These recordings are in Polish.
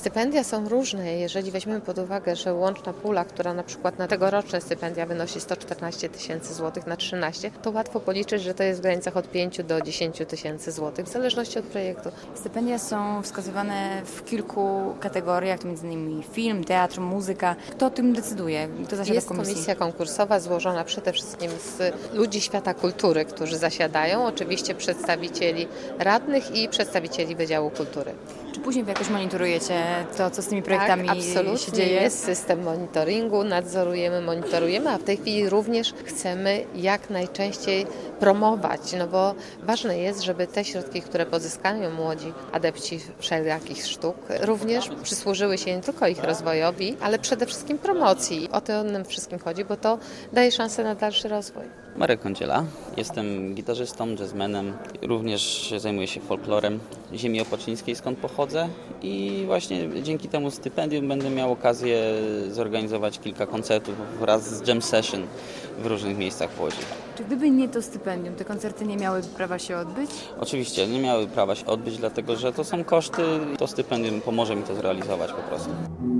Stypendia są różne. Jeżeli weźmiemy pod uwagę, że łączna pula, która na przykład na tegoroczne stypendia wynosi 114 tysięcy złotych na 13, to łatwo policzyć, że to jest w granicach od 5 do 10 tysięcy złotych, w zależności od projektu. Stypendia są wskazywane w kilku kategoriach, to m.in. film, teatr, muzyka. Kto o tym decyduje? Kto zasiada w komisji? Komisja konkursowa złożona przede wszystkim z ludzi świata kultury, którzy zasiadają, oczywiście przedstawicieli radnych i przedstawicieli Wydziału Kultury. Czy później jakoś monitorujecie to, co z tymi projektami się dzieje? Jest system monitoringu, monitorujemy, a w tej chwili również chcemy jak najczęściej promować, no bo ważne jest, żeby te środki, które pozyskają młodzi adepci wszelakich sztuk, również przysłużyły się nie tylko ich rozwojowi, ale przede wszystkim promocji. O to nam wszystkim chodzi, bo to daje szansę na dalszy rozwój. Marek Kądziela, jestem gitarzystą, jazzmenem, również zajmuję się folklorem ziemi opoczyńskiej, skąd pochodzę i właśnie dzięki temu stypendium będę miał okazję zorganizować kilka koncertów wraz z jam session w różnych miejscach w Łodzi. Czy gdyby nie to stypendium, te koncerty nie miały prawa się odbyć? Oczywiście nie miały prawa się odbyć, dlatego że to są koszty, to stypendium pomoże mi to zrealizować po prostu.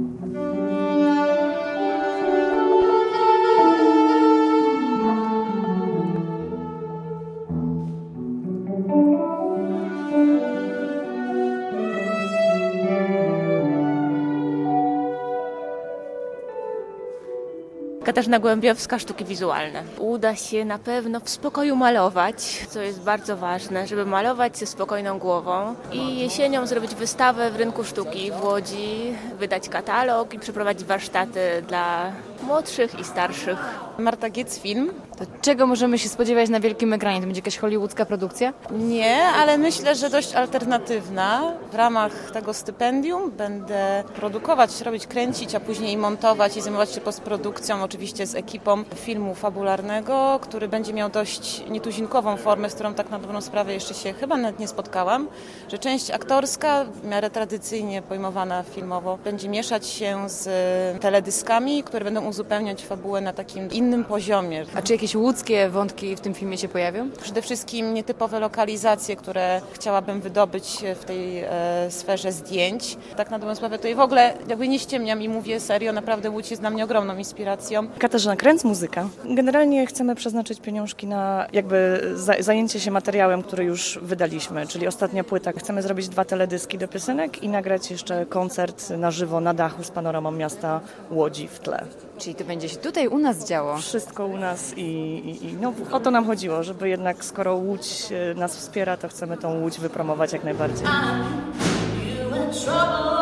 Katarzyna Głębiowska, sztuki wizualne. Uda się na pewno w spokoju malować, co jest bardzo ważne, żeby malować ze spokojną głową i jesienią zrobić wystawę w Rynku Sztuki w Łodzi, wydać katalog i przeprowadzić warsztaty dla młodszych i starszych. Marta Giec Film. To czego możemy się spodziewać na wielkim ekranie? To będzie jakaś hollywoodzka produkcja? Nie, ale myślę, że dość alternatywna. W ramach tego stypendium będę produkować, robić, kręcić, a później montować i zajmować się postprodukcją, oczywiście z ekipą filmu fabularnego, który będzie miał dość nietuzinkową formę, z którą tak na dobrą sprawę jeszcze się chyba nawet nie spotkałam, że część aktorska, w miarę tradycyjnie pojmowana filmowo, będzie mieszać się z teledyskami, które będą uzupełniać fabułę na takim innym poziomie. A czy jakieś łódzkie wątki w tym filmie się pojawią? Przede wszystkim nietypowe lokalizacje, które chciałabym wydobyć w tej sferze zdjęć. Tak na dobrą sprawę tutaj w ogóle jakby nie ściemniam i mówię serio, naprawdę Łódź jest dla mnie ogromną inspiracją. Katarzyna Kręc, muzyka. Generalnie chcemy przeznaczyć pieniążki na jakby zajęcie się materiałem, który już wydaliśmy, czyli ostatnia płyta. Chcemy zrobić 2 teledyski do piosenek i nagrać jeszcze koncert na żywo na dachu z panoramą miasta Łodzi w tle. Czyli to będzie się tutaj u nas działo? Wszystko u nas i no, o to nam chodziło, żeby jednak skoro Łódź nas wspiera, to chcemy tą Łódź wypromować jak najbardziej. You in trouble.